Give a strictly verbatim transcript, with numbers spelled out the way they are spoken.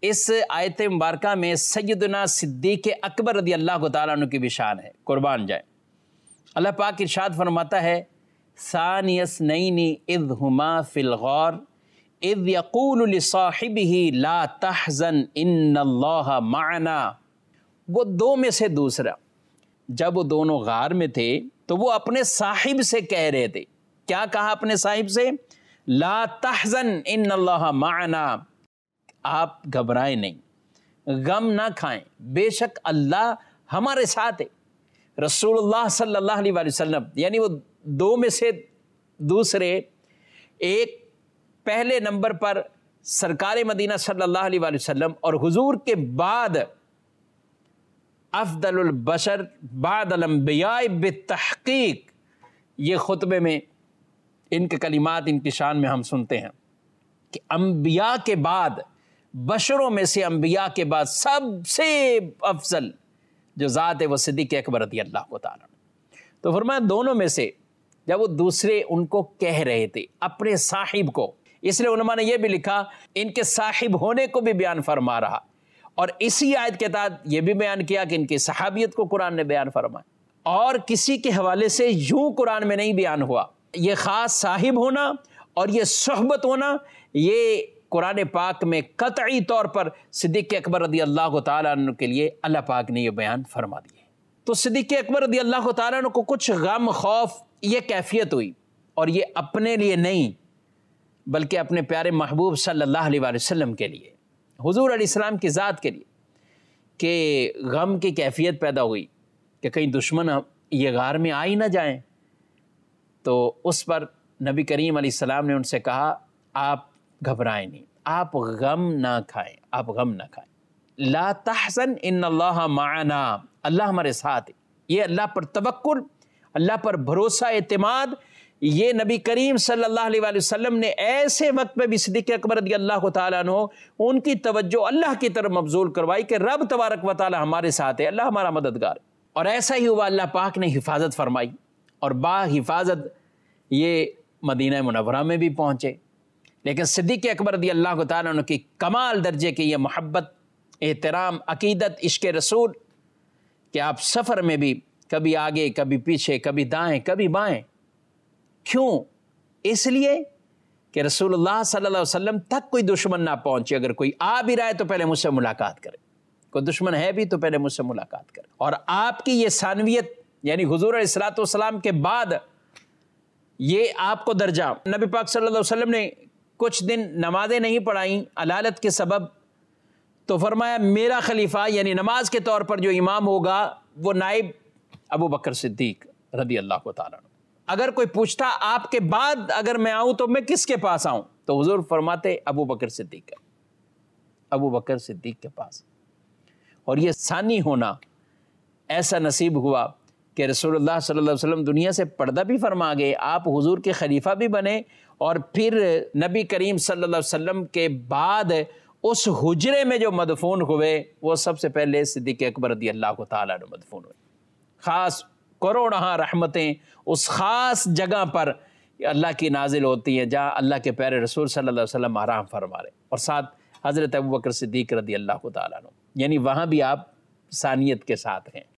اس آیت مبارکہ میں سیدنا صدیق اکبر رضی اللہ تعالیٰ عنہ کی بھی شان ہے، قربان جائیں۔ اللہ پاک ارشاد فرماتا ہے ثانی اثنین اذ ہما فی الغار اذ یقول لصاحبہ لا تحزن ان اللہ معنا، وہ دو میں سے دوسرا، جب وہ دونوں غار میں تھے تو وہ اپنے صاحب سے کہہ رہے تھے، کیا کہا اپنے صاحب سے؟ لا تحزن ان اللہ معنا، آپ گھبرائیں نہیں، غم نہ کھائیں، بے شک اللہ ہمارے ساتھ ہے۔ رسول اللہ صلی اللہ علیہ وآلہ وسلم یعنی وہ دو میں سے دوسرے، ایک پہلے نمبر پر سرکار مدینہ صلی اللہ علیہ وآلہ وسلم، اور حضور کے بعد افضل البشر بعد الانبیاء بالتحقیق، یہ خطبے میں ان کے کلمات ان کی شان میں ہم سنتے ہیں کہ انبیاء کے بعد، بشروں میں سے انبیاء کے بعد سب سے افضل جو ذات ہے وہ صدیق اکبر رضی اللہ تعالیٰ عنہ۔ تو فرمایا دونوں میں سے جب وہ دوسرے ان کو کہہ رہے تھے اپنے صاحب کو، اس لیے علماء نے یہ بھی لکھا ان کے صاحب ہونے کو بھی بیان فرما رہا، اور اسی آیت کے تحت یہ بھی بیان کیا کہ ان کی صحابیت کو قرآن نے بیان فرمایا، اور کسی کے حوالے سے یوں قرآن میں نہیں بیان ہوا۔ یہ خاص صاحب ہونا اور یہ صحبت ہونا، یہ قرآن پاک میں قطعی طور پر صدیق اکبر رضی اللہ تعالیٰ عنہ کے لیے اللہ پاک نے یہ بیان فرما دیے۔ تو صدیق اکبر رضی اللہ تعالیٰ عنہ کو کچھ غم، خوف، یہ کیفیت ہوئی، اور یہ اپنے لیے نہیں بلکہ اپنے پیارے محبوب صلی اللہ علیہ وآلہ وسلم کے لیے، حضور علیہ السلام کی ذات کے لیے، کہ غم کی کیفیت پیدا ہوئی کہ کہیں دشمن یہ غار میں آ ہی نہ جائیں۔ تو اس پر نبی کریم علیہ السلام نے ان سے کہا آپ گھبرائیں نہیں، آپ غم نہ کھائیں، آپ غم نہ کھائیں، لا تحزن ان اللہ معنا، اللہ ہمارے ساتھ ہے۔ یہ اللہ پر توکل، اللہ پر بھروسہ، اعتماد، یہ نبی کریم صلی اللہ علیہ وآلہ وسلم نے ایسے وقت میں بھی صدیق اکبر رضی اللہ تعالیٰ عنہ ان کی توجہ اللہ کی طرف مبذول کروائی کہ رب تبارک و تعالیٰ ہمارے ساتھ ہے، اللہ ہمارا مددگار ہے۔ اور ایسا ہی ہوا، اللہ پاک نے حفاظت فرمائی، اور با حفاظت یہ مدینہ منورہ میں بھی پہنچے۔ لیکن صدیق اکبر رضی اللہ تعالیٰ عنہ کی کمال درجے کی یہ محبت، احترام، عقیدت، عشق رسول کہ آپ سفر میں بھی کبھی آگے، کبھی پیچھے، کبھی دائیں، کبھی بائیں۔ کیوں؟ اس لیے کہ رسول اللہ صلی اللہ علیہ وسلم تک کوئی دشمن نہ پہنچے، اگر کوئی آ بھی رہا ہے تو پہلے مجھ سے ملاقات کرے، کوئی دشمن ہے بھی تو پہلے مجھ سے ملاقات کرے۔ اور آپ کی یہ ثانویت یعنی حضور علیہ الصلوۃ والسلام کے بعد یہ آپ کو درجہ، نبی پاک صلی اللہ علیہ وسلم نے کچھ دن نمازیں نہیں پڑھائیں علالت کے سبب، تو فرمایا میرا خلیفہ یعنی نماز کے طور پر جو امام ہوگا وہ نائب ابو بکر صدیق رضی اللہ تعالیٰ عنہ۔ اگر کوئی پوچھتا آپ کے بعد اگر میں آؤں تو میں کس کے پاس آؤں، تو حضور فرماتے ابو بکر صدیق کے ابو بکر صدیق کے پاس۔ اور یہ ثانی ہونا ایسا نصیب ہوا کہ رسول اللہ صلی اللہ علیہ وسلم دنیا سے پردہ بھی فرما گئے، آپ حضور کے خلیفہ بھی بنے، اور پھر نبی کریم صلی اللہ علیہ وسلم کے بعد اس حجرے میں جو مدفون ہوئے وہ سب سے پہلے صدیق اکبر رضی اللہ تعالیٰ عنہ مدفون ہوئے۔ خاص کروڑہاں رحمتیں اس خاص جگہ پر اللہ کی نازل ہوتی ہیں جہاں اللہ کے پیارے رسول صلی اللہ علیہ وسلم آرام فرما رہے، اور ساتھ حضرت ابو بکر صدیق رضی اللہ تعالیٰ عنہ، یعنی وہاں بھی آپ ثانیت کے ساتھ ہیں۔